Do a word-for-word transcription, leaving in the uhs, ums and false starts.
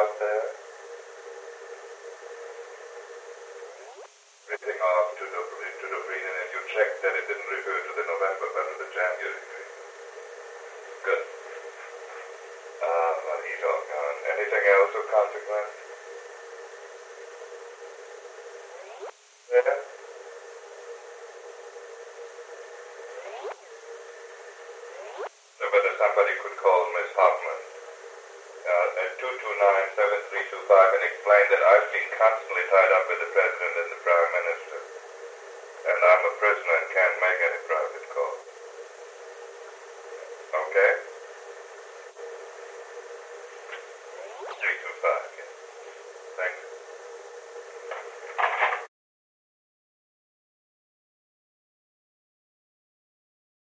out there? Everything off to Dobrin, to Dobrin, and you checked that it didn't refer to the November but to the January agreement. Good. Ah, well, he's all gone. Anything else of consequence? Yeah? So whether somebody could call Miss Hoffman uh, at two two nine, seven three two five and explain that I've been constantly tied up with the President and the Prime Minister, and I'm a prisoner and can't make any